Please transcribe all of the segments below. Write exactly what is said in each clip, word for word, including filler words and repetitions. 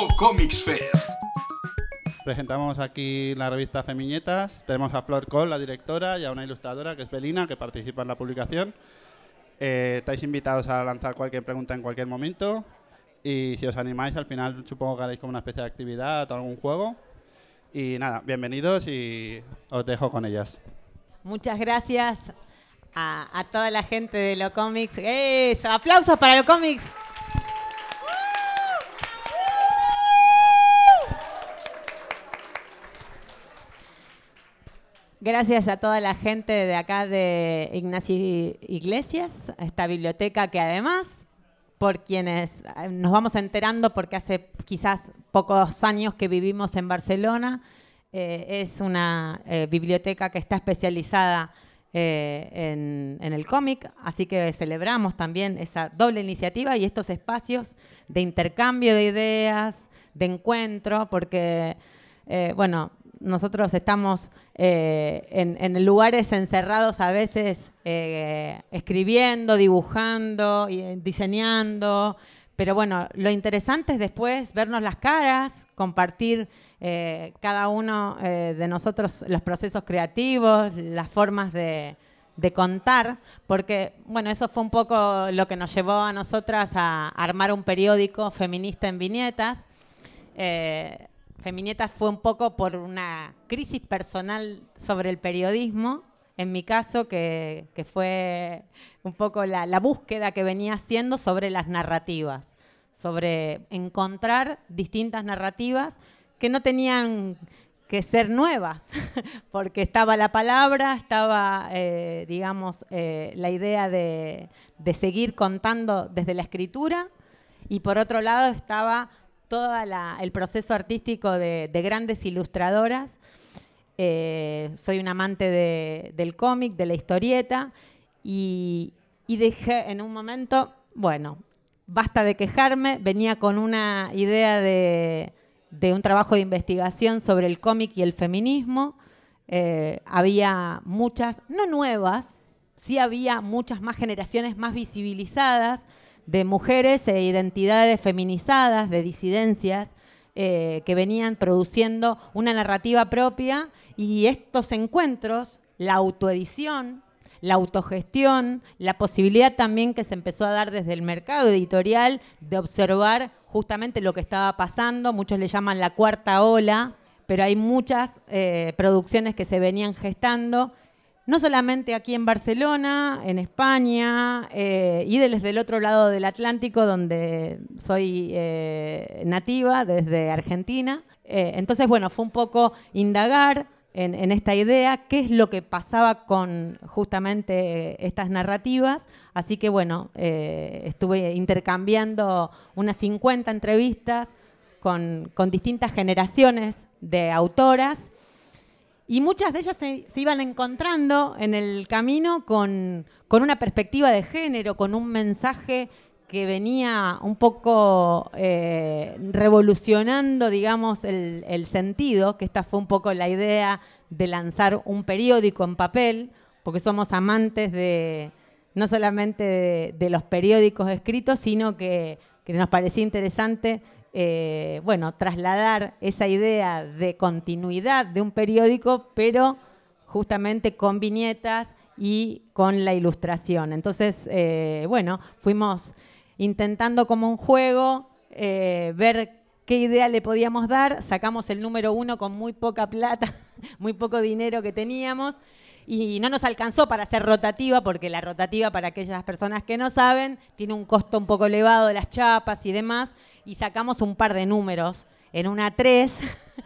O Comics Fest. Presentamos aquí la revista Femiñetas. Tenemos a Flor Col, la directora, y a una ilustradora que es Belina, que participa en la publicación. Eh, estáis invitados a lanzar cualquier pregunta en cualquier momento. Y si os animáis, al final supongo que haréis como una especie de actividad o algún juego. Y nada, bienvenidos y os dejo con ellas. Muchas gracias a, a toda la gente de Lo Comics. ¡Eso! ¡Aplausos para Lo Comics! Gracias a toda la gente de acá de Ignacio Iglesias, a esta biblioteca que además, por quienes nos vamos enterando porque hace quizás pocos años que vivimos en Barcelona, eh, es una eh, biblioteca que está especializada eh, en, en el cómic, así que celebramos también esa doble iniciativa y estos espacios de intercambio de ideas, de encuentro, porque, eh, bueno, nosotros estamos eh, en, en lugares encerrados a veces eh, escribiendo, dibujando, y diseñando, pero bueno, lo interesante es después vernos las caras, compartir eh, cada uno eh, de nosotros los procesos creativos, las formas de, de contar, porque bueno, eso fue un poco lo que nos llevó a nosotras a armar un periódico feminista en viñetas. Eh, Femiñetas fue un poco por una crisis personal sobre el periodismo, en mi caso, que, que fue un poco la, la búsqueda que venía haciendo sobre las narrativas, sobre encontrar distintas narrativas que no tenían que ser nuevas, porque estaba la palabra, estaba, eh, digamos, eh, la idea de, de seguir contando desde la escritura, y por otro lado estaba todo el proceso artístico de, de grandes ilustradoras. Eh, soy un amante de, del cómic, de la historieta, y, y dije en un momento, bueno, basta de quejarme, venía con una idea de, de un trabajo de investigación sobre el cómic y el feminismo. Eh, había muchas, no nuevas, sí había muchas más generaciones más visibilizadas, de mujeres e identidades feminizadas, de disidencias, eh, que venían produciendo una narrativa propia, y estos encuentros, la autoedición, la autogestión, la posibilidad también que se empezó a dar desde el mercado editorial de observar justamente lo que estaba pasando, muchos le llaman la cuarta ola, pero hay muchas eh, producciones que se venían gestando, no solamente aquí en Barcelona, en España, eh, y desde el otro lado del Atlántico, donde soy eh, nativa, desde Argentina. Eh, entonces, bueno, fue un poco indagar en, en esta idea, qué es lo que pasaba con justamente estas narrativas. Así que, bueno, eh, estuve intercambiando unas cincuenta entrevistas con, con distintas generaciones de autoras, y muchas de ellas se, se iban encontrando en el camino con, con una perspectiva de género, con un mensaje que venía un poco eh, revolucionando, digamos, el, el sentido, que esta fue un poco la idea de lanzar un periódico en papel, porque somos amantes de no solamente de, de los periódicos escritos, sino que, que nos parecía interesante Eh, bueno, trasladar esa idea de continuidad de un periódico, pero justamente con viñetas y con la ilustración. Entonces, eh, bueno, fuimos intentando como un juego eh, ver qué idea le podíamos dar. Sacamos el número uno con muy poca plata, muy poco dinero que teníamos, y no nos alcanzó para hacer rotativa, porque la rotativa, para aquellas personas que no saben, tiene un costo un poco elevado de las chapas y demás, y sacamos un par de números en una tres,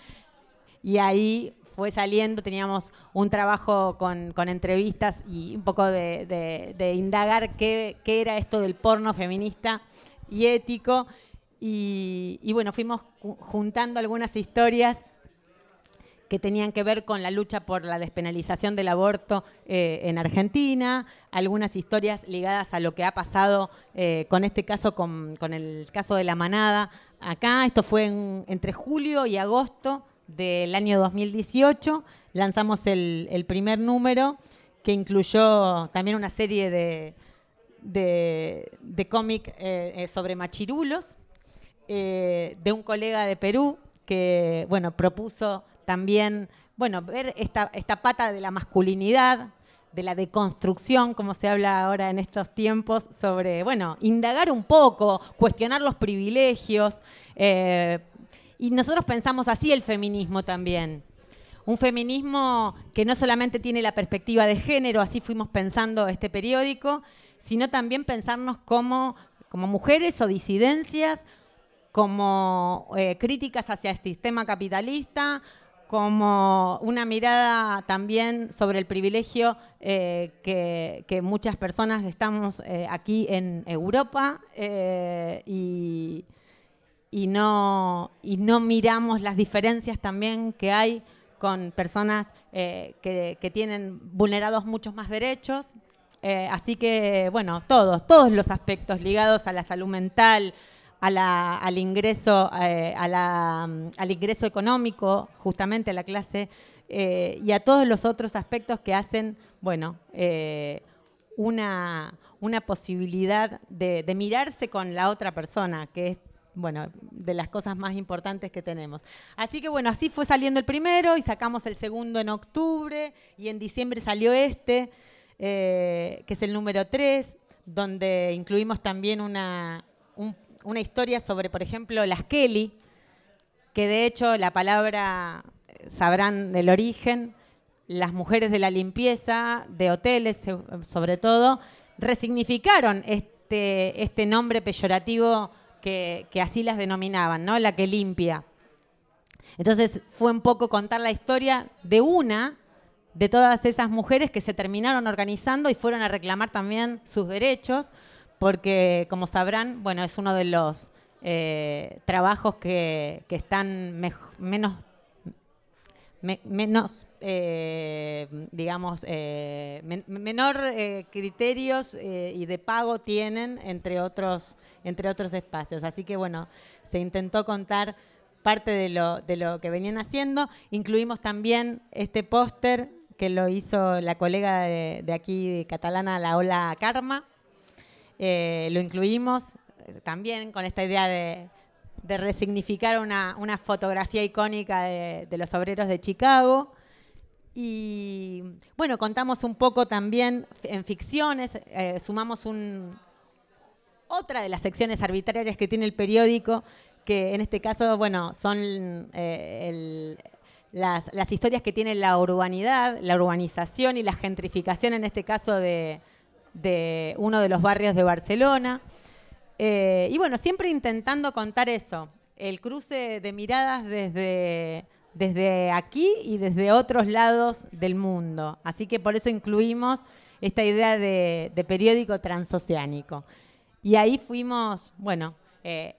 y ahí fue saliendo, teníamos un trabajo con, con entrevistas y un poco de, de, de indagar qué, qué era esto del porno feminista y ético, y, y bueno, fuimos juntando algunas historias que tenían que ver con la lucha por la despenalización del aborto eh, en Argentina, algunas historias ligadas a lo que ha pasado eh, con este caso, con, con el caso de La Manada acá. Esto fue en, entre julio y agosto del año dos mil dieciocho. Lanzamos el, el primer número, que incluyó también una serie de, de, de cómic eh, sobre machirulos. eh, de un colega de Perú que, bueno, propuso también, bueno, ver esta, esta pata de la masculinidad, de la deconstrucción, como se habla ahora en estos tiempos, sobre, bueno, indagar un poco, cuestionar los privilegios. Eh, y nosotros pensamos así el feminismo también. Un feminismo que no solamente tiene la perspectiva de género, así fuimos pensando este periódico, sino también pensarnos como, como mujeres o disidencias, como eh, críticas hacia el sistema capitalista, como una mirada también sobre el privilegio eh, que, que muchas personas estamos eh, aquí en Europa eh, y, y, no, y no miramos las diferencias también que hay con personas eh, que, que tienen vulnerados muchos más derechos. Eh, así que, bueno, todos, todos los aspectos ligados a la salud mental, A la, al, ingreso, eh, a la, al ingreso económico, justamente a la clase, eh, y a todos los otros aspectos que hacen, bueno, eh, una, una posibilidad de, de mirarse con la otra persona, que es, bueno, de las cosas más importantes que tenemos. Así que, bueno, así fue saliendo el primero y sacamos el segundo en octubre y en diciembre salió este, eh, que es el número tres, donde incluimos también una... un una historia sobre, por ejemplo, las Kelly, que de hecho la palabra, sabrán del origen, las mujeres de la limpieza, de hoteles sobre todo, resignificaron este, este nombre peyorativo que, que así las denominaban, ¿no? La que limpia. Entonces fue un poco contar la historia de una de todas esas mujeres que se terminaron organizando y fueron a reclamar también sus derechos, porque, como sabrán, bueno, es uno de los eh, trabajos que, que están mej- menos, me, menos eh, digamos, eh, men- menor eh, criterios eh, y de pago tienen, entre otros, entre otros espacios. Así que, bueno, se intentó contar parte de lo, de lo que venían haciendo. Incluimos también este póster que lo hizo la colega de, de aquí, de catalana, la Ola Karma. Eh, lo incluimos eh, también con esta idea de, de resignificar una, una fotografía icónica de, de los obreros de Chicago. Y bueno, contamos un poco también en ficciones, eh, sumamos un, otra de las secciones arbitrarias que tiene el periódico, que en este caso, bueno, son eh, el, las, las historias que tiene la urbanidad, la urbanización y la gentrificación, en este caso de... de uno de los barrios de Barcelona. Eh, y bueno, siempre intentando contar eso, el cruce de miradas desde, desde aquí y desde otros lados del mundo. Así que por eso incluimos esta idea de, de periódico transoceánico. Y ahí fuimos, bueno, eh,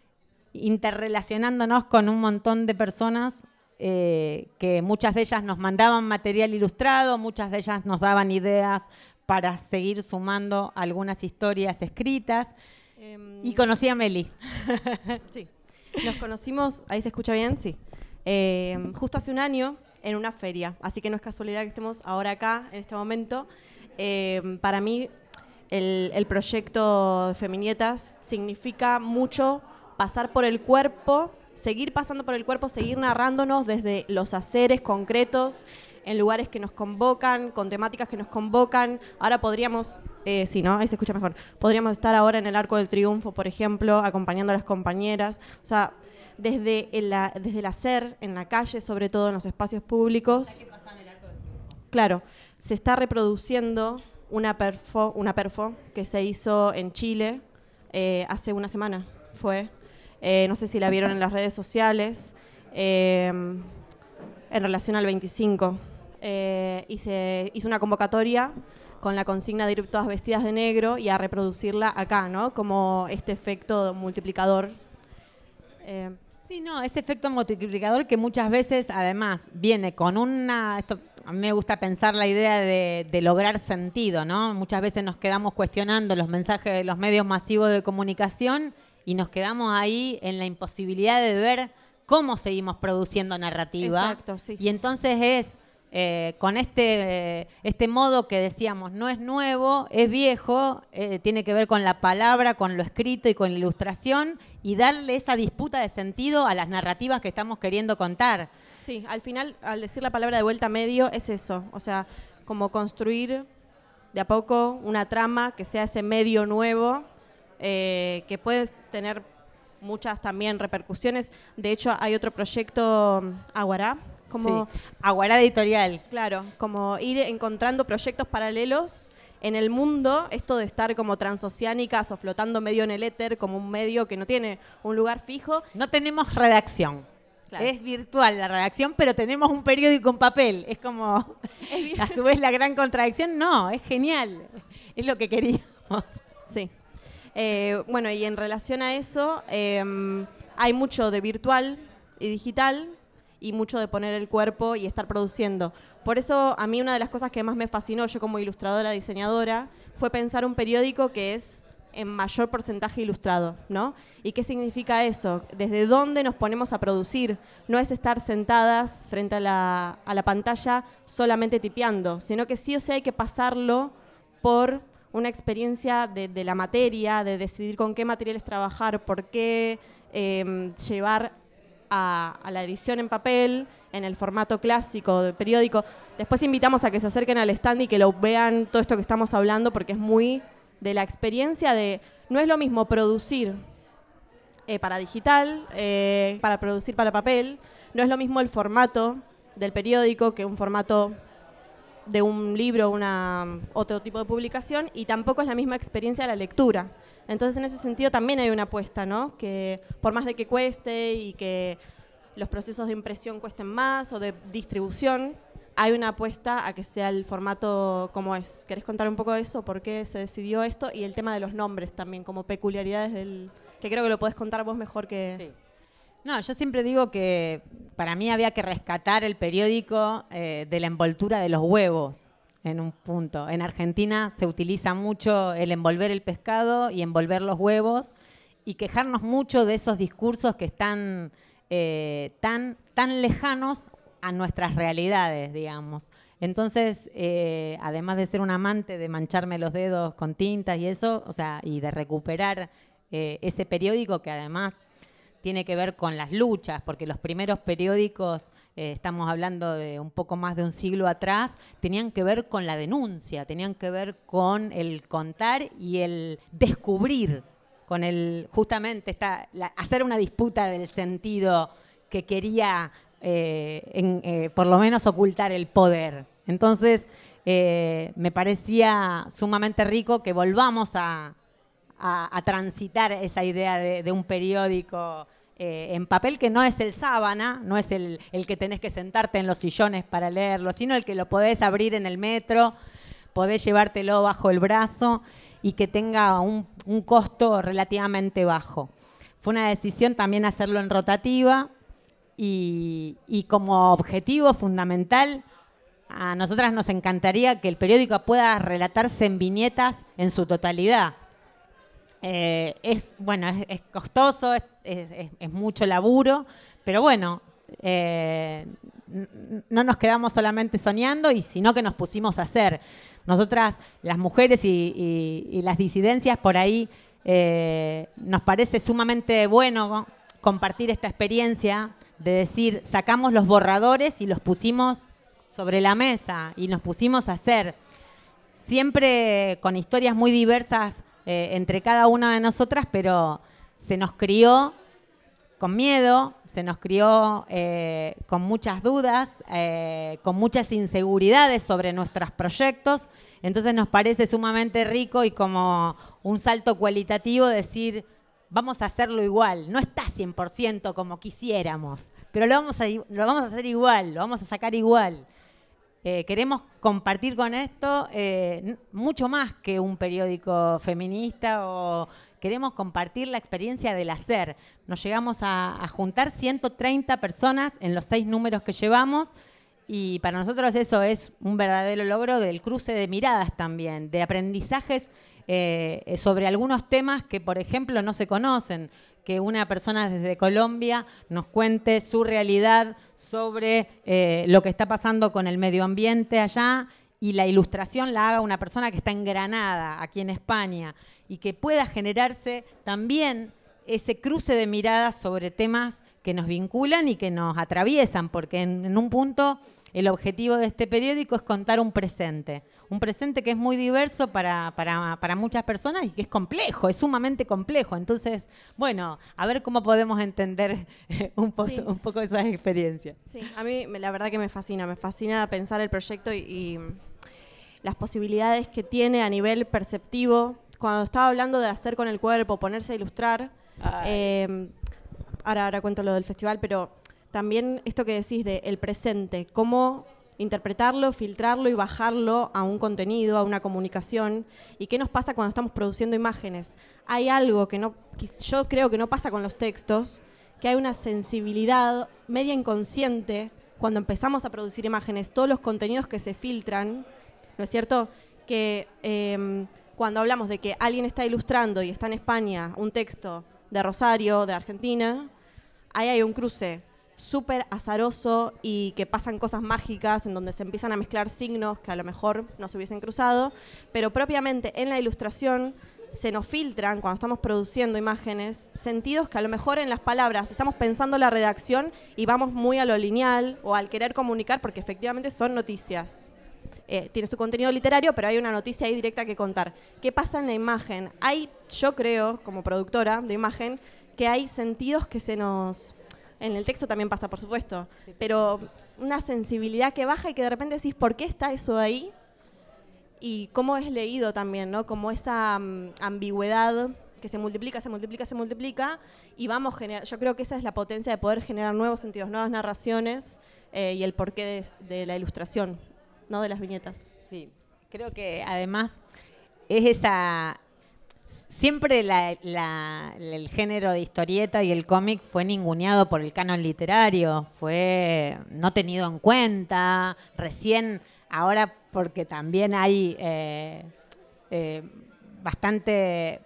interrelacionándonos con un montón de personas eh, que muchas de ellas nos mandaban material ilustrado, muchas de ellas nos daban ideas para seguir sumando algunas historias escritas. Eh, y conocí a Meli. Sí, nos conocimos, ahí se escucha bien, sí, eh, justo hace un año en una feria, así que no es casualidad que estemos ahora acá, en este momento. Eh, para mí, el, el proyecto de Feminietas significa mucho pasar por el cuerpo, seguir pasando por el cuerpo, seguir narrándonos desde los haceres concretos, en lugares que nos convocan, con temáticas que nos convocan. Ahora podríamos, eh, sí, ¿no? Ahí se escucha mejor. Podríamos estar ahora en el Arco del Triunfo, por ejemplo, acompañando a las compañeras. O sea, desde el, desde el hacer, en la calle, sobre todo en los espacios públicos. ¿Qué pasa en el Arco del Triunfo? Claro, se está reproduciendo una perfo, una perfo que se hizo en Chile eh, hace una semana, fue. Eh, no sé si la vieron en las redes sociales, eh, en relación al veinticinco. Eh, y se hizo una convocatoria con la consigna de ir todas vestidas de negro y a reproducirla acá, ¿no? Como este efecto multiplicador. Eh. Sí, no, ese efecto multiplicador que muchas veces, además, viene con una... Esto, a mí me gusta pensar la idea de, de lograr sentido, ¿no? Muchas veces nos quedamos cuestionando los mensajes de los medios masivos de comunicación y nos quedamos ahí en la imposibilidad de ver cómo seguimos produciendo narrativa. Exacto, sí. Y entonces es eh, con este, eh, este modo que decíamos, no es nuevo, es viejo, eh, tiene que ver con la palabra, con lo escrito y con la ilustración, y darle esa disputa de sentido a las narrativas que estamos queriendo contar. Sí, al final, al decir la palabra de vuelta a medio, es eso. O sea, como construir de a poco una trama que sea ese medio nuevo, eh, que puede tener muchas también repercusiones. De hecho, hay otro proyecto, Aguará, como... Sí. Aguará Editorial. Claro, como ir encontrando proyectos paralelos en el mundo, esto de estar como transoceánicas o flotando medio en el éter, como un medio que no tiene un lugar fijo. No tenemos redacción. Claro. Es virtual la redacción, pero tenemos un periódico en papel. Es como, es a su vez, la gran contradicción. No, es genial. Es lo que queríamos. Sí. Eh, bueno, y en relación a eso, eh, hay mucho de virtual y digital y mucho de poner el cuerpo y estar produciendo. Por eso, a mí una de las cosas que más me fascinó, yo como ilustradora, diseñadora, fue pensar un periódico que es en mayor porcentaje ilustrado, ¿no? ¿Y qué significa eso? ¿Desde dónde nos ponemos a producir? No es estar sentadas frente a la, a la pantalla solamente tipeando, sino que sí o sí hay que pasarlo por una experiencia de, de la materia, de decidir con qué materiales trabajar, por qué eh, llevar a, a la edición en papel, en el formato clásico del periódico. Después invitamos a que se acerquen al stand y que lo vean todo esto que estamos hablando, porque es muy de la experiencia de... No es lo mismo producir eh, para digital, eh, para producir para papel, no es lo mismo el formato del periódico que un formato de un libro, una, otro tipo de publicación, y tampoco es la misma experiencia de la lectura. Entonces, en ese sentido también hay una apuesta, ¿no? Que por más de que cueste y que los procesos de impresión cuesten más o de distribución, hay una apuesta a que sea el formato como es. ¿Querés contar un poco de eso? ¿Por qué se decidió esto? Y el tema de los nombres también, como peculiaridades del... que creo que lo podés contar vos mejor que... Sí. No, yo siempre digo que para mí había que rescatar el periódico eh, de la envoltura de los huevos en un punto. En Argentina se utiliza mucho el envolver el pescado y envolver los huevos y quejarnos mucho de esos discursos que están eh, tan, tan lejanos a nuestras realidades, digamos. Entonces, eh, además de ser un amante de mancharme los dedos con tintas y eso, o sea, y de recuperar eh, ese periódico que además tiene que ver con las luchas, porque los primeros periódicos, eh, estamos hablando de un poco más de un siglo atrás, tenían que ver con la denuncia, tenían que ver con el contar y el descubrir, con el justamente esta, la, hacer una disputa del sentido que quería eh, en, eh, por lo menos ocultar el poder. Entonces, eh, me parecía sumamente rico que volvamos a, a, a transitar esa idea de, de un periódico Eh, en papel que no es el sábana, no es el, el que tenés que sentarte en los sillones para leerlo, sino el que lo podés abrir en el metro, podés llevártelo bajo el brazo y que tenga un, un costo relativamente bajo. Fue una decisión también hacerlo en rotativa y, y como objetivo fundamental, a nosotras nos encantaría que el periódico pueda relatarse en viñetas en su totalidad. Eh, es, bueno, es, es costoso, es, es, es mucho laburo, pero bueno, eh, no nos quedamos solamente soñando, y sino que nos pusimos a hacer. Nosotras, las mujeres y, y, y las disidencias, por ahí eh, nos parece sumamente bueno compartir esta experiencia de decir, sacamos los borradores y los pusimos sobre la mesa y nos pusimos a hacer, siempre con historias muy diversas Eh, entre cada una de nosotras, pero se nos crió con miedo, se nos crió eh, con muchas dudas, eh, con muchas inseguridades sobre nuestros proyectos. Entonces nos parece sumamente rico y como un salto cualitativo decir, vamos a hacerlo igual. No está cien por ciento como quisiéramos, pero lo vamos a, lo vamos a hacer igual, lo vamos a sacar igual. Eh, queremos compartir con esto eh, mucho más que un periódico feminista, o queremos compartir la experiencia del hacer. Nos llegamos a, a juntar ciento treinta personas en los seis números que llevamos, y para nosotros eso es un verdadero logro del cruce de miradas también, de aprendizajes eh, sobre algunos temas que, por ejemplo, no se conocen, que una persona desde Colombia nos cuente su realidad sobre eh, lo que está pasando con el medio ambiente allá, y la ilustración la haga una persona que está en Granada, aquí en España, y que pueda generarse también ese cruce de miradas sobre temas que nos vinculan y que nos atraviesan, porque en, en un punto el objetivo de este periódico es contar un presente, un presente que es muy diverso para, para, para muchas personas y que es complejo, es sumamente complejo. Entonces, bueno, a ver cómo podemos entender un, po sí. un poco esas experiencias. Sí, a mí la verdad que me fascina, me fascina pensar el proyecto y, y las posibilidades que tiene a nivel perceptivo. Cuando estaba hablando de hacer con el cuerpo, ponerse a ilustrar, eh, ahora, ahora cuento lo del festival, pero también esto que decís de el presente, cómo interpretarlo, filtrarlo y bajarlo a un contenido, a una comunicación. ¿Y qué nos pasa cuando estamos produciendo imágenes? Hay algo que, no, que yo creo que no pasa con los textos, que hay una sensibilidad media inconsciente cuando empezamos a producir imágenes, todos los contenidos que se filtran, ¿no es cierto? Que eh, cuando hablamos de que alguien está ilustrando y está en España un texto de Rosario, de Argentina, ahí hay un cruce súper azaroso y que pasan cosas mágicas en donde se empiezan a mezclar signos que a lo mejor no se hubiesen cruzado, pero propiamente en la ilustración se nos filtran, cuando estamos produciendo imágenes, sentidos que a lo mejor en las palabras estamos pensando la redacción y vamos muy a lo lineal o al querer comunicar, porque efectivamente son noticias. Eh, tiene su contenido literario, pero hay una noticia ahí directa que contar. ¿Qué pasa en la imagen? Hay, yo creo, como productora de imagen, que hay sentidos que se nos... En el texto también pasa, por supuesto, pero una sensibilidad que baja y que de repente decís, ¿por qué está eso ahí? Y cómo es leído también, ¿no? Como esa um, ambigüedad que se multiplica, se multiplica, se multiplica, y vamos a generar... Yo creo que esa es la potencia de poder generar nuevos sentidos, nuevas narraciones eh, y el porqué de, de la ilustración, ¿no? De las viñetas. Sí, creo que además es esa... Siempre la, la, el género de historieta y el cómic fue ninguneado por el canon literario, fue no tenido en cuenta, recién ahora porque también hay eh, eh, bastante,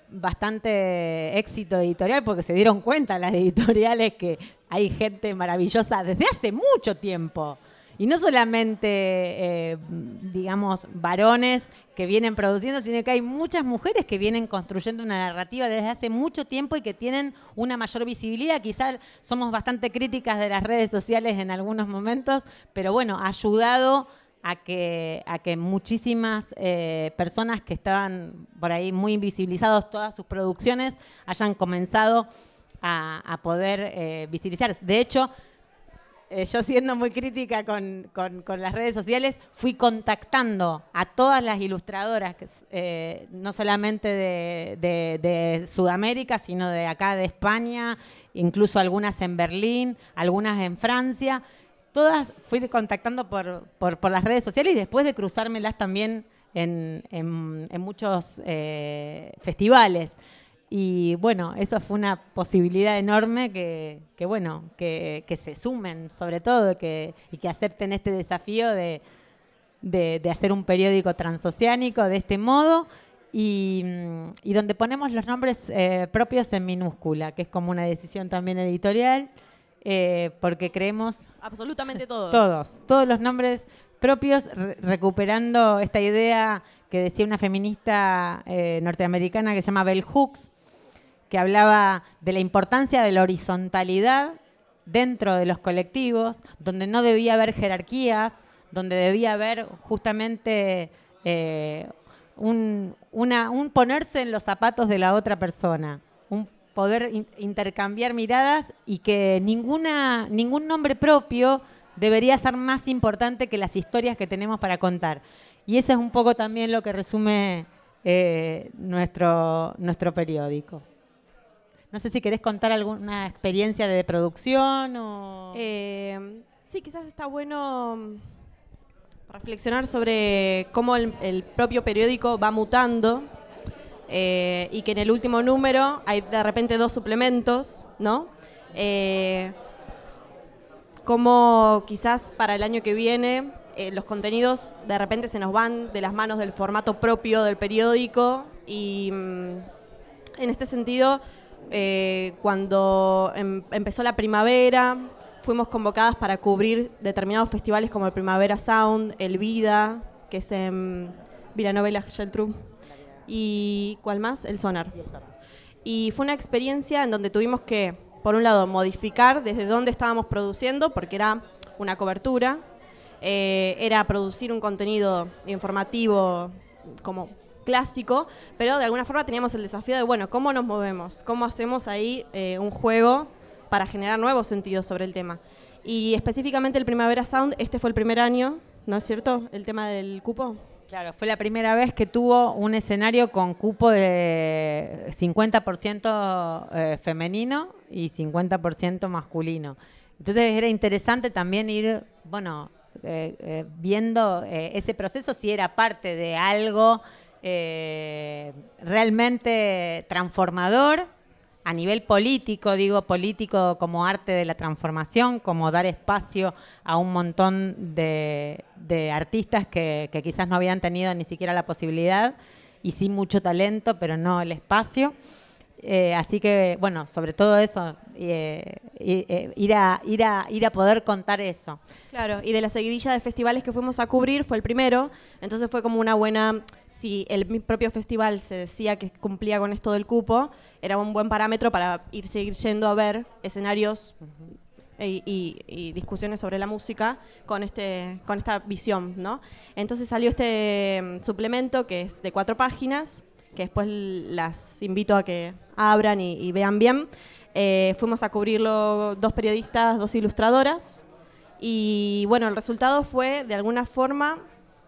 bastante éxito editorial, porque se dieron cuenta las editoriales que hay gente maravillosa desde hace mucho tiempo. Y no solamente, eh, digamos, varones que vienen produciendo, sino que hay muchas mujeres que vienen construyendo una narrativa desde hace mucho tiempo y que tienen una mayor visibilidad. Quizás somos bastante críticas de las redes sociales en algunos momentos, pero bueno, ha ayudado a que, a que muchísimas eh, personas que estaban por ahí muy invisibilizados todas sus producciones hayan comenzado a, a poder eh, visibilizar. De hecho, Eh, yo siendo muy crítica con, con, con las redes sociales, fui contactando a todas las ilustradoras, que, eh, no solamente de, de, de Sudamérica, sino de acá de España, incluso algunas en Berlín, algunas en Francia. Todas fui contactando por, por, por las redes sociales y después de cruzármelas también en, en, en muchos eh, festivales. Y bueno, eso fue una posibilidad enorme que, que bueno, que, que se sumen sobre todo que, y que acepten este desafío de, de, de hacer un periódico transoceánico de este modo y, y donde ponemos los nombres eh, propios en minúscula, que es como una decisión también editorial, eh, porque creemos... Absolutamente todos. Todos, todos los nombres propios, re- recuperando esta idea que decía una feminista eh, norteamericana que se llama Bell Hooks, que hablaba de la importancia de la horizontalidad dentro de los colectivos, donde no debía haber jerarquías, donde debía haber justamente eh, un, una, un ponerse en los zapatos de la otra persona, un poder in- intercambiar miradas y que ninguna, ningún nombre propio debería ser más importante que las historias que tenemos para contar. Y eso es un poco también lo que resume eh, nuestro, nuestro periódico. No sé si querés contar alguna experiencia de producción o... Eh, sí, quizás está bueno reflexionar sobre cómo el, el propio periódico va mutando eh, y que en el último número hay de repente dos suplementos, ¿no? Eh, cómo quizás para el año que viene eh, los contenidos de repente se nos van de las manos del formato propio del periódico y mm, en este sentido... eh, cuando em, empezó la primavera, fuimos convocadas para cubrir determinados festivales como el Primavera Sound, el Vida, que es en Vilanova y la Geltrú, y ¿cuál más? El Sonar. Y fue una experiencia en donde tuvimos que, por un lado, modificar desde dónde estábamos produciendo, porque era una cobertura, eh, era producir un contenido informativo como clásico, pero de alguna forma teníamos el desafío de, bueno, ¿cómo nos movemos? ¿Cómo hacemos ahí eh, un juego para generar nuevos sentidos sobre el tema? Y específicamente el Primavera Sound, este fue el primer año, ¿no es cierto? El tema del cupo. Claro, fue la primera vez que tuvo un escenario con cupo de cincuenta por ciento eh, femenino y cincuenta por ciento masculino. Entonces era interesante también ir, bueno, eh, eh, viendo eh, ese proceso, si era parte de algo eh, realmente transformador a nivel político, digo político como arte de la transformación, como dar espacio a un montón de, de artistas que, que quizás no habían tenido ni siquiera la posibilidad y sí mucho talento, pero no el espacio. Eh, así que, bueno, sobre todo eso, eh, eh, ir, a, ir, a, ir a poder contar eso. Claro, y de la seguidilla de festivales que fuimos a cubrir, fue el primero, entonces fue como una buena... Si el propio festival se decía que cumplía con esto del cupo, era un buen parámetro para ir seguir yendo a ver escenarios uh-huh. y, y, y discusiones sobre la música con este con esta visión, ¿no? Entonces salió este um, suplemento que es de cuatro páginas, que después las invito a que abran y, y vean bien. Eh, fuimos a cubrirlo dos periodistas, dos ilustradoras, y bueno, el resultado fue, de alguna forma,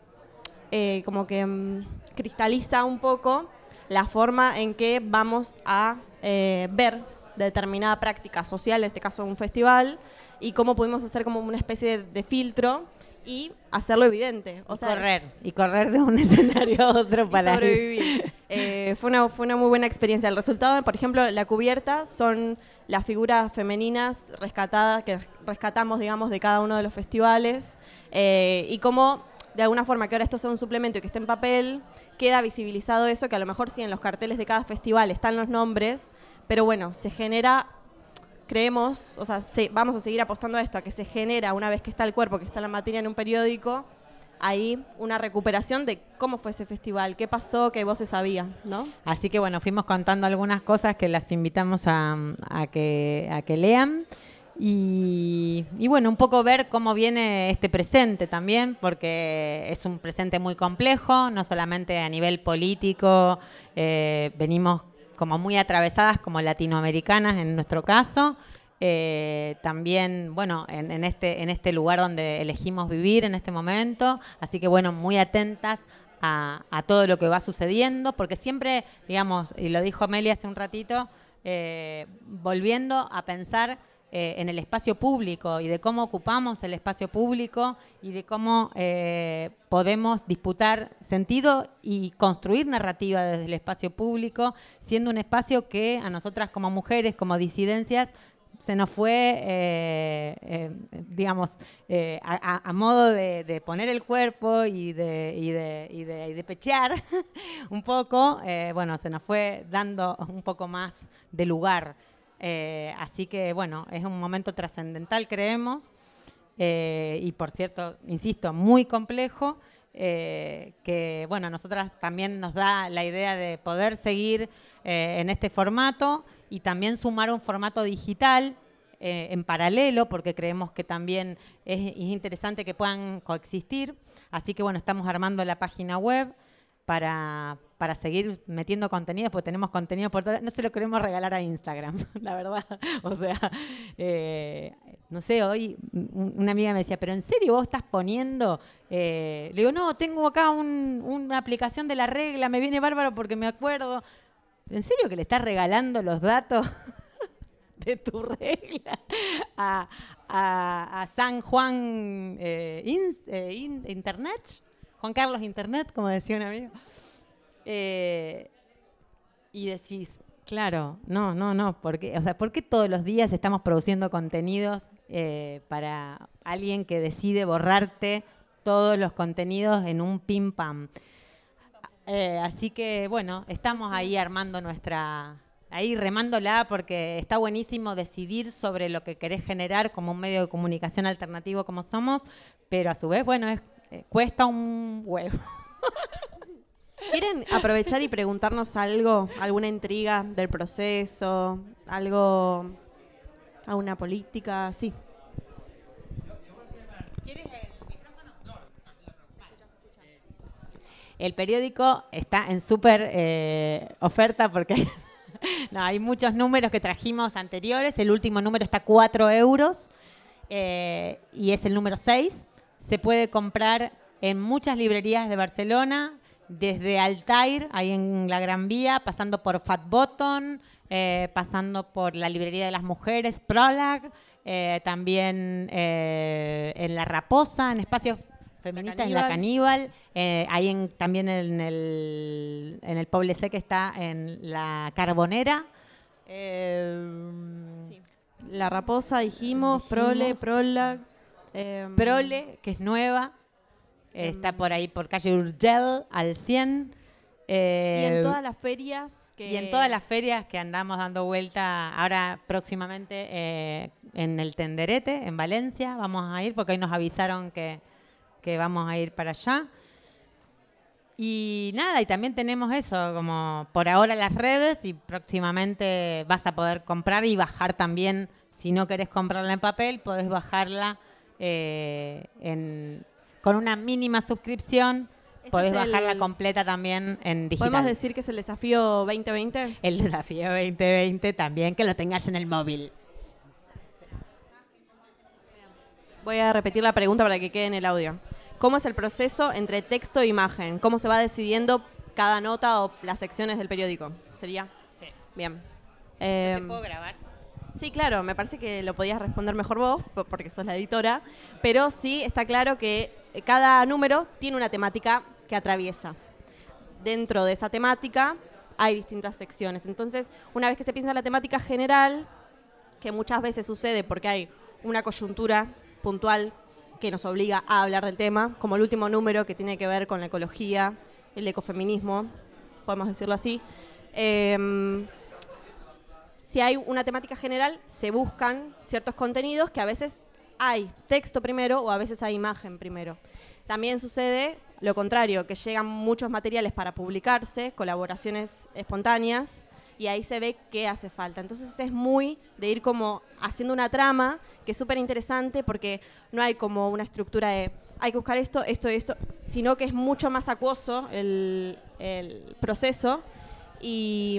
eh, como que... Um, cristaliza un poco la forma en que vamos a eh, ver determinada práctica social, en este caso un festival, y cómo pudimos hacer como una especie de, de filtro y hacerlo evidente. O y sea, correr, es, y correr de un escenario a otro para y sobrevivir. eh, fue, una, fue una muy buena experiencia. El resultado, por ejemplo, la cubierta son las figuras femeninas rescatadas, que rescatamos, digamos, de cada uno de los festivales, eh, y cómo, de alguna forma, que ahora esto sea un suplemento y que esté en papel, queda visibilizado eso, que a lo mejor sí en los carteles de cada festival están los nombres, pero bueno, se genera, creemos, o sea, sí, vamos a seguir apostando a esto, a que se genera, una vez que está el cuerpo, que está la materia en un periódico, ahí una recuperación de cómo fue ese festival, qué pasó, qué voces había, ¿no? Así que bueno, fuimos contando algunas cosas que las invitamos a, a, que, a que lean. Y, y bueno, un poco ver cómo viene este presente también, porque es un presente muy complejo, no solamente a nivel político, eh, venimos como muy atravesadas como latinoamericanas en nuestro caso, eh, también, bueno, en, en, este, en este lugar donde elegimos vivir en este momento, así que bueno, muy atentas a, a todo lo que va sucediendo, porque siempre, digamos, y lo dijo Meli hace un ratito, eh, volviendo a pensar Eh, en el espacio público y de cómo ocupamos el espacio público y de cómo eh, podemos disputar sentido y construir narrativa desde el espacio público, siendo un espacio que a nosotras como mujeres, como disidencias, se nos fue, eh, eh, digamos, eh, a, a modo de, de poner el cuerpo y de, y de, y de, y de pechear un poco, eh, bueno, se nos fue dando un poco más de lugar. Eh, así que, bueno, es un momento trascendental, creemos, eh, y por cierto, insisto, muy complejo, eh, que, bueno, a nosotras también nos da la idea de poder seguir eh, en este formato y también sumar un formato digital eh, en paralelo, porque creemos que también es, es interesante que puedan coexistir. Así que, bueno, estamos armando la página web para... para seguir metiendo contenido, porque tenemos contenido por todo. No se lo queremos regalar a Instagram, la verdad. O sea, eh, no sé, hoy una amiga me decía, ¿pero en serio vos estás poniendo? Eh, le digo, no, tengo acá un, una aplicación de la regla, me viene bárbaro porque me acuerdo. ¿Pero en serio que le estás regalando los datos de tu regla a, a, a San Juan eh, Inst, eh, in, Internet? Juan Carlos Internet, como decía un amigo. Eh, y decís, claro, no, no, no, porque, o sea, ¿por qué todos los días estamos produciendo contenidos eh, para alguien que decide borrarte todos los contenidos en un pim pam? Eh, así que, bueno, estamos ahí armando nuestra, ahí remándola porque está buenísimo decidir sobre lo que querés generar como un medio de comunicación alternativo como somos, pero a su vez, bueno, es, eh, cuesta un huevo. ¿Quieren aprovechar y preguntarnos algo, alguna intriga del proceso, algo, alguna política? Sí. ¿Quieres el micrófono? El periódico está en súper eh, oferta porque hay, no, hay muchos números que trajimos anteriores. El último número está a cuatro euros eh, y es el número seis. Se puede comprar en muchas librerías de Barcelona, desde Altair, ahí en la Gran Vía, pasando por Fat Bottom, eh, pasando por la librería de las mujeres, Prolag, eh, también eh, en La Raposa, en espacios feministas, en La Caníbal, eh, ahí en, también en el, en el Poble Sec que está en La Carbonera. Eh, sí. La Raposa, dijimos, dijimos Prole, Prolag. Eh, Prole, que es nueva. Está por ahí, por calle Urgell, al cien. Eh, y en todas las ferias que... Y en todas las ferias que andamos dando vuelta, ahora próximamente eh, en el Tenderete, en Valencia, vamos a ir, porque hoy nos avisaron que, que vamos a ir para allá. Y nada, y también tenemos eso, como por ahora las redes, y próximamente vas a poder comprar y bajar también. Si no querés comprarla en papel, podés bajarla eh, en... con una mínima suscripción, podés bajarla el... completa también en digital. ¿Podemos decir que es el desafío veinte veinte? El desafío veinte veinte también, que lo tengas en el móvil. Voy a repetir la pregunta para que quede en el audio. ¿Cómo es el proceso entre texto e imagen? ¿Cómo se va decidiendo cada nota o las secciones del periódico? ¿Sería? Sí. Bien. Eh, ¿Te puedo grabar? Sí, claro, me parece que lo podías responder mejor vos, porque sos la editora, pero sí está claro que cada número tiene una temática que atraviesa. Dentro de esa temática hay distintas secciones. Entonces, una vez que se piensa en la temática general, que muchas veces sucede porque hay una coyuntura puntual que nos obliga a hablar del tema, como el último número que tiene que ver con la ecología, el ecofeminismo, podemos decirlo así. Eh, Si hay una temática general, se buscan ciertos contenidos que a veces hay texto primero o a veces hay imagen primero. También sucede lo contrario, que llegan muchos materiales para publicarse, colaboraciones espontáneas, y ahí se ve qué hace falta. Entonces es muy de ir como haciendo una trama que es súper interesante porque no hay como una estructura de hay que buscar esto, esto y esto, sino que es mucho más acuoso el, el proceso y...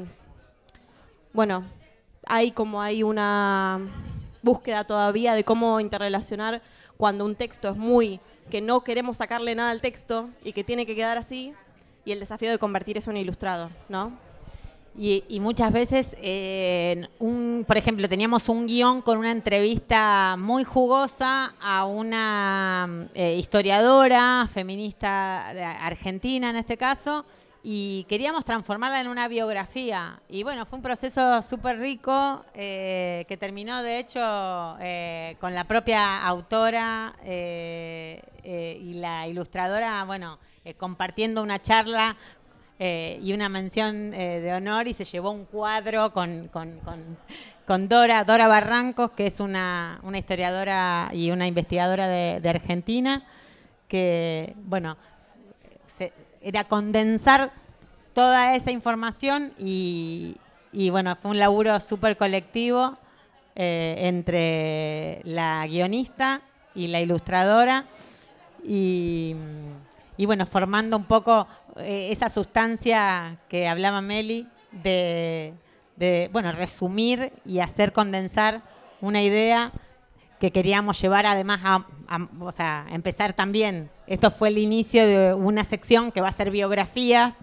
Bueno, hay como hay una búsqueda todavía de cómo interrelacionar cuando un texto es muy, que no queremos sacarle nada al texto y que tiene que quedar así, y el desafío de convertir eso en ilustrado, ¿no? Y, y muchas veces, eh, un, por ejemplo, teníamos un guión con una entrevista muy jugosa a una eh, historiadora feminista de argentina en este caso, y queríamos transformarla en una biografía. Y bueno, fue un proceso súper rico eh, que terminó, de hecho, eh, con la propia autora eh, eh, y la ilustradora, bueno, eh, compartiendo una charla eh, y una mención eh, de honor, y se llevó un cuadro con, con, con, con Dora, Dora Barrancos, que es una, una historiadora y una investigadora de, de Argentina, que, bueno, se... era condensar toda esa información y, y bueno, fue un laburo súper colectivo eh, entre la guionista y la ilustradora y, y bueno, formando un poco eh, esa sustancia que hablaba Meli de, de, bueno, resumir y hacer condensar una idea que queríamos llevar además a, a, o sea, empezar también. Esto fue el inicio de una sección que va a ser biografías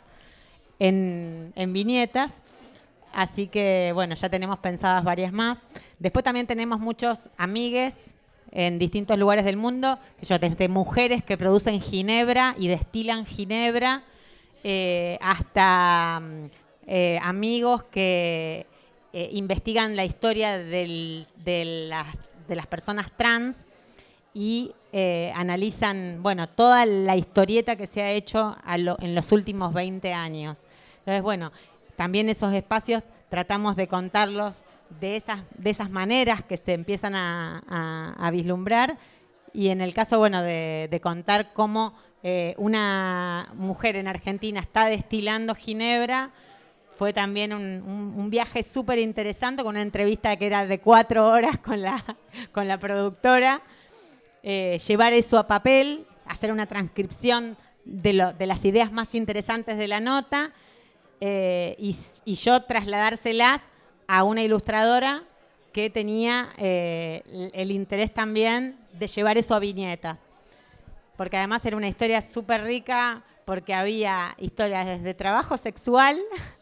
en, en viñetas. Así que, bueno, ya tenemos pensadas varias más. Después también tenemos muchos amigues en distintos lugares del mundo, desde mujeres que producen ginebra y destilan ginebra, eh, hasta eh, amigos que eh, investigan la historia del, de las de las personas trans y eh, analizan, bueno, toda la historieta que se ha hecho a lo, en los últimos veinte años. Entonces, bueno, también esos espacios tratamos de contarlos de esas, de esas maneras que se empiezan a, a, a vislumbrar. Y en el caso, bueno, de, de contar cómo eh, una mujer en Argentina está destilando ginebra, fue también un, un, un viaje súper interesante, con una entrevista que era de cuatro horas con la, con la productora. Eh, llevar eso a papel, hacer una transcripción de, lo, de las ideas más interesantes de la nota, eh, y, y yo trasladárselas a una ilustradora que tenía eh, el, el interés también de llevar eso a viñetas. Porque además era una historia súper rica, porque había historias desde trabajo sexual,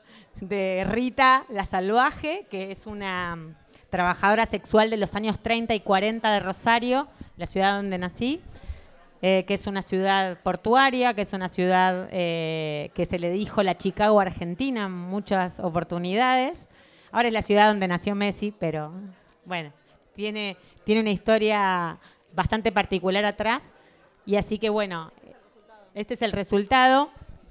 de Rita la Salvaje, que es una trabajadora sexual de los años treinta y cuarenta de Rosario, la ciudad donde nací, eh, que es una ciudad portuaria, que es una ciudad eh, que se le dijo la Chicago Argentina en muchas oportunidades. Ahora es la ciudad donde nació Messi, pero bueno, tiene, tiene una historia bastante particular atrás. Y así que bueno, este es el resultado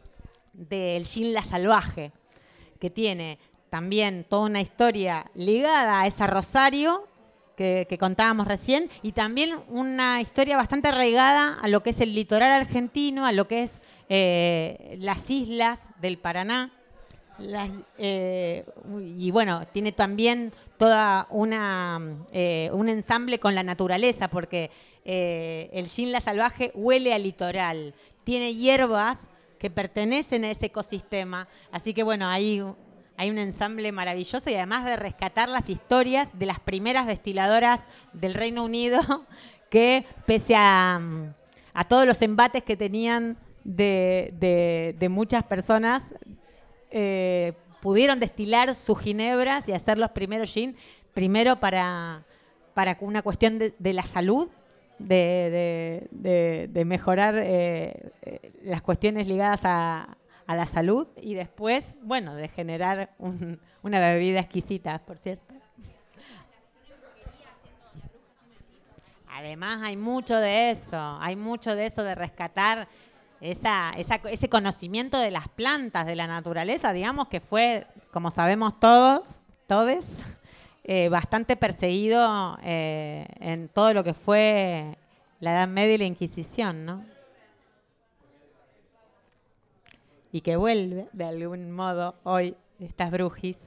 del Jean la Salvaje, que tiene también toda una historia ligada a esa Rosario que, que contábamos recién, y también una historia bastante arraigada a lo que es el litoral argentino, a lo que es eh, las islas del Paraná. Las, eh, y bueno, tiene también toda una eh, un ensamble con la naturaleza, porque eh, el Jean la Salvaje huele al litoral, tiene hierbas que pertenecen a ese ecosistema, así que bueno, hay, hay un ensamble maravilloso, y además de rescatar las historias de las primeras destiladoras del Reino Unido, que pese a, a todos los embates que tenían de, de, de muchas personas, Eh, pudieron destilar sus ginebras y hacer los primeros gin, primero para, para una cuestión de, de la salud, de, de, de, de mejorar eh, eh, las cuestiones ligadas a, a la salud, y después, bueno, de generar un, una bebida exquisita, por cierto. Además hay mucho de eso, hay mucho de eso de rescatar Esa, esa, ese conocimiento de las plantas, de la naturaleza, digamos, que fue, como sabemos todos, todes, eh, bastante perseguido eh, en todo lo que fue la Edad Media y la Inquisición, ¿no? Y que vuelve, de algún modo, hoy, estas brujis.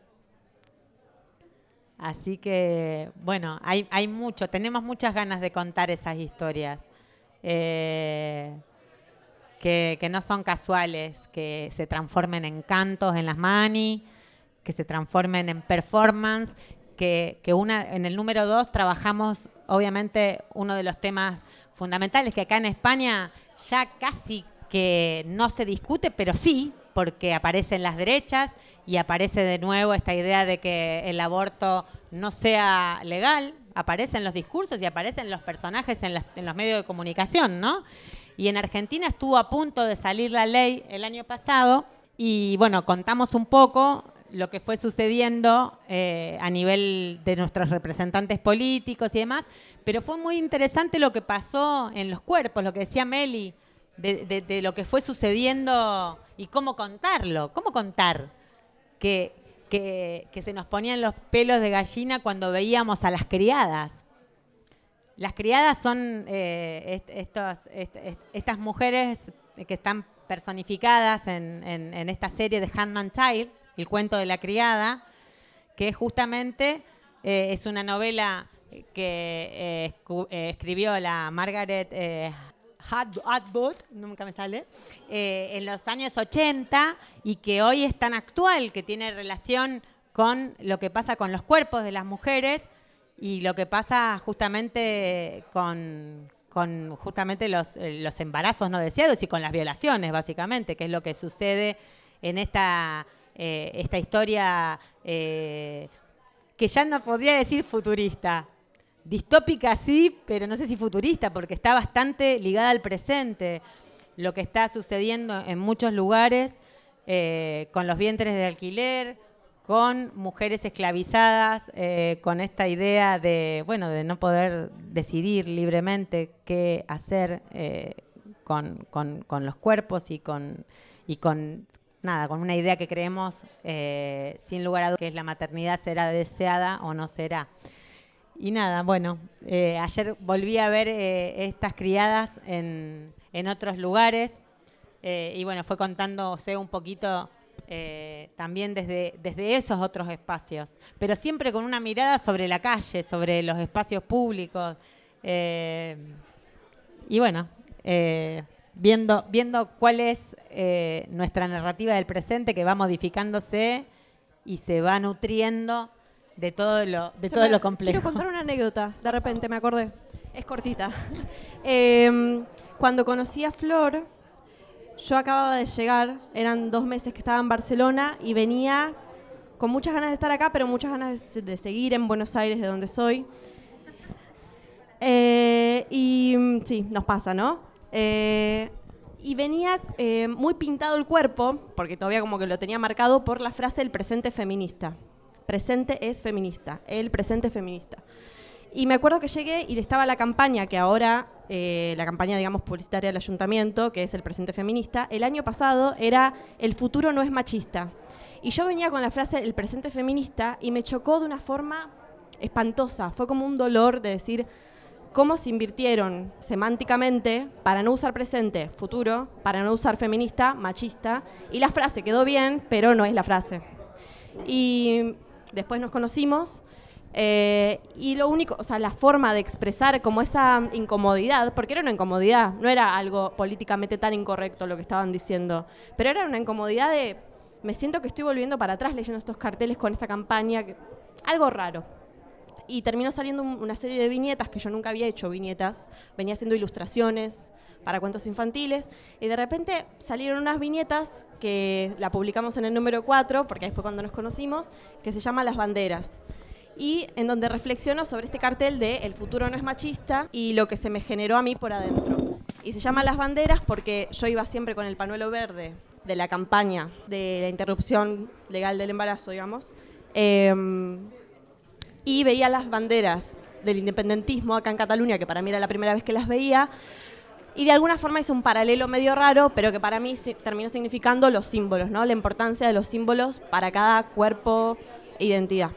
Así que, bueno, hay, hay mucho, tenemos muchas ganas de contar esas historias. Eh... Que, que no son casuales, que se transformen en cantos en las mani, que se transformen en performance, que, que una, en el número dos trabajamos, obviamente, uno de los temas fundamentales que acá en España ya casi que no se discute, pero sí, porque aparecen las derechas y aparece de nuevo esta idea de que el aborto no sea legal, aparecen los discursos y aparecen los personajes en, las, en los medios de comunicación, ¿no? Y en Argentina estuvo a punto de salir la ley el año pasado, y bueno, contamos un poco lo que fue sucediendo eh, a nivel de nuestros representantes políticos y demás, pero fue muy interesante lo que pasó en los cuerpos, lo que decía Meli, de, de, de lo que fue sucediendo y cómo contarlo, cómo contar que, que, que se nos ponían los pelos de gallina cuando veíamos a las criadas. Las criadas son eh, est estos, est est estas mujeres que están personificadas en, en, en esta serie de Handmaid's Tale, El cuento de la criada, que justamente eh, es una novela que eh, eh, escribió la Margaret eh, Atwood, nunca me sale, eh, en los años ochenta, y que hoy es tan actual, que tiene relación con lo que pasa con los cuerpos de las mujeres y lo que pasa justamente con, con justamente los, los embarazos no deseados y con las violaciones, básicamente, que es lo que sucede en esta, eh, esta historia eh, que ya no podría decir futurista. Distópica sí, pero no sé si futurista, porque está bastante ligada al presente. Lo que está sucediendo en muchos lugares eh, con los vientres de alquiler, con mujeres esclavizadas, eh, con esta idea de, bueno, de no poder decidir libremente qué hacer eh, con, con, con los cuerpos y con, y con nada, con una idea que creemos, eh, sin lugar a dudas, que es la maternidad será deseada o no será. Y nada, bueno, eh, ayer volví a ver eh, estas criadas en, en otros lugares eh, y bueno, fue contándose un poquito eh, también desde, desde esos otros espacios, pero siempre con una mirada sobre la calle, sobre los espacios públicos. Eh, y bueno, eh, viendo, viendo cuál es eh, nuestra narrativa del presente, que va modificándose y se va nutriendo de todo lo, de todo me, lo complejo. Quiero contar una anécdota, de repente me acordé. Es cortita. eh, cuando conocí a Flor, yo acababa de llegar, eran dos meses que estaba en Barcelona y venía con muchas ganas de estar acá, pero muchas ganas de, de seguir en Buenos Aires, de donde soy. Eh, y sí, nos pasa, ¿no? Eh, y venía eh, muy pintado el cuerpo, porque todavía como que lo tenía marcado por la frase el presente feminista. Presente es feminista, el presente feminista. Y me acuerdo que llegué y estaba la campaña, que ahora, eh, la campaña, digamos, publicitaria del ayuntamiento, que es el presente feminista, el año pasado era el futuro no es machista. Y yo venía con la frase el presente feminista y me chocó de una forma espantosa. Fue como un dolor de decir cómo se invirtieron semánticamente para no usar presente, futuro, para no usar feminista, machista. Y la frase quedó bien, pero no es la frase. Y después nos conocimos eh, y lo único, o sea, la forma de expresar como esa incomodidad, porque era una incomodidad, no era algo políticamente tan incorrecto lo que estaban diciendo, pero era una incomodidad de, me siento que estoy volviendo para atrás leyendo estos carteles con esta campaña, que, algo raro. Y terminó saliendo un, una serie de viñetas, que yo nunca había hecho viñetas, venía haciendo ilustraciones para cuentos infantiles, y de repente salieron unas viñetas que la publicamos en el número cuatro, porque ahí fue cuando nos conocimos, que se llama Las Banderas, y en donde reflexiono sobre este cartel de El futuro no es machista y lo que se me generó a mí por adentro. Y se llama Las Banderas porque yo iba siempre con el pañuelo verde de la campaña de la interrupción legal del embarazo, digamos, eh, y veía las banderas del independentismo acá en Cataluña, que para mí era la primera vez que las veía, y de alguna forma hice un paralelo medio raro, pero que para mí terminó significando los símbolos, ¿no? La importancia de los símbolos para cada cuerpo e identidad.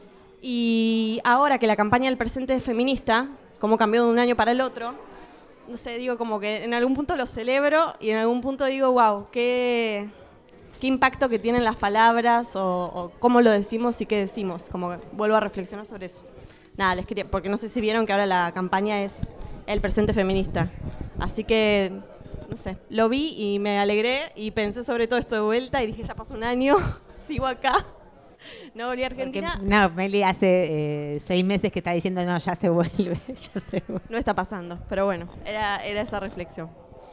Y ahora que la campaña del presente es feminista, cómo cambió de un año para el otro, no sé, digo como que en algún punto lo celebro y en algún punto digo, wow, qué, qué impacto que tienen las palabras o, o cómo lo decimos y qué decimos. Como que vuelvo a reflexionar sobre eso. Nada, les quería, porque no sé si vieron que ahora la campaña es el presente feminista. Así que, no sé, lo vi y me alegré y pensé sobre todo esto de vuelta y dije, ya pasó un año, sigo acá, no volví a Argentina. Porque, no, Meli hace eh, seis meses que está diciendo, no, ya se vuelve, ya se vuelve. No está pasando, pero bueno, era, era esa reflexión.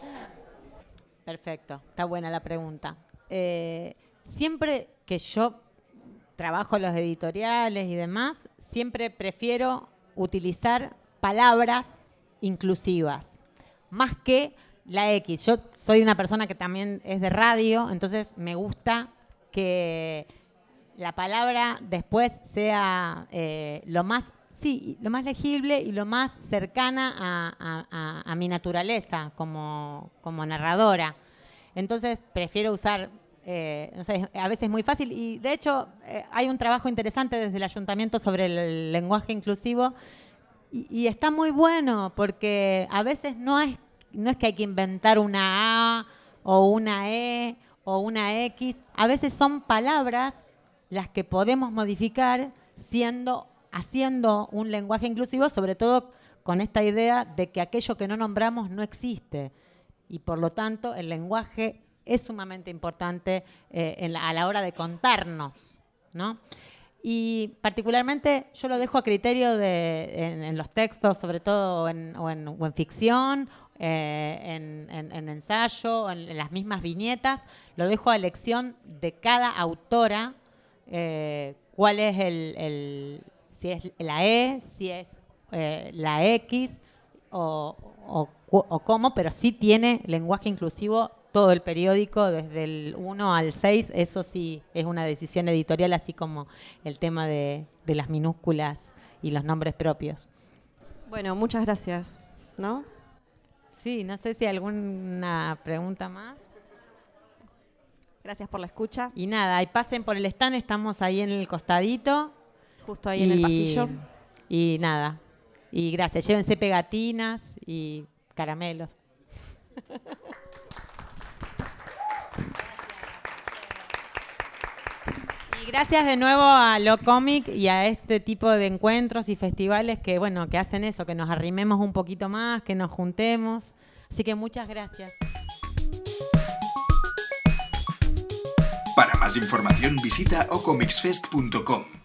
Perfecto, está buena la pregunta. Eh, siempre que yo trabajo los editoriales y demás, siempre prefiero utilizar palabras inclusivas, más que la X. Yo soy una persona que también es de radio, entonces me gusta que la palabra después sea eh, lo más, sí, lo más legible y lo más cercana a, a, a, a mi naturaleza como, como narradora. Entonces prefiero usar, eh, no sé, a veces es muy fácil y de hecho eh, hay un trabajo interesante desde el ayuntamiento sobre el lenguaje inclusivo. Y, y está muy bueno porque a veces no es, no es que hay que inventar una A o una E o una X. A veces son palabras las que podemos modificar siendo, haciendo un lenguaje inclusivo, sobre todo con esta idea de que aquello que no nombramos no existe. Y por lo tanto el lenguaje es sumamente importante eh, en la, a la hora de contarnos, ¿no? Y particularmente yo lo dejo a criterio de en, en los textos, sobre todo en, o, en, o en ficción, eh, en, en, en ensayo, en, en las mismas viñetas, lo dejo a elección de cada autora, eh, cuál es el, el, si es la E, si es eh, la X o, o, o cómo, pero sí tiene lenguaje inclusivo todo el periódico, desde el uno al seis, eso sí es una decisión editorial, así como el tema de, de las minúsculas y los nombres propios. Bueno, muchas gracias, ¿no? Sí, no sé si alguna pregunta más. Gracias por la escucha. Y nada, y pasen por el stand, estamos ahí en el costadito. Justo ahí y, en el pasillo. Y nada, y gracias. Llévense pegatinas y caramelos. Y gracias de nuevo a Lo Comic y a este tipo de encuentros y festivales que, bueno, que hacen eso, que nos arrimemos un poquito más, que nos juntemos. Así que muchas gracias. Para más información visita ocomixfest punto com.